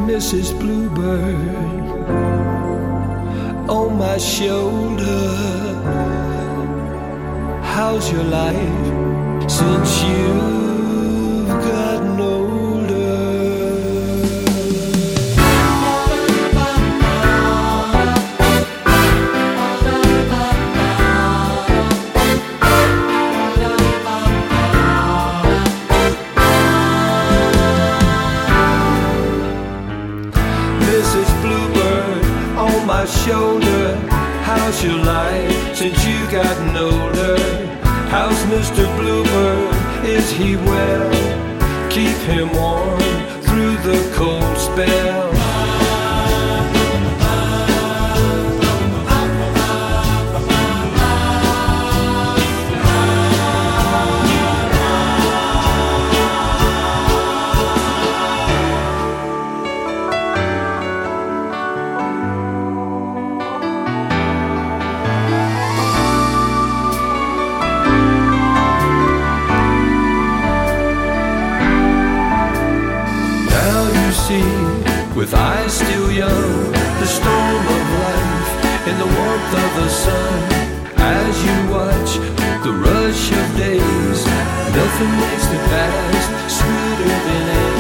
Mrs. Bluebird on my shoulder. How's your life since you've gotten older? Mrs. Bluebird on my shoulder. How's your life since you've gotten older? How's Mr. Bluebird? Is he well? Keep him warm through the cold spell. With eyes still young, the storm of life in the warmth of the sun. As you watch the rush of days, nothing makes the past sweeter than ever.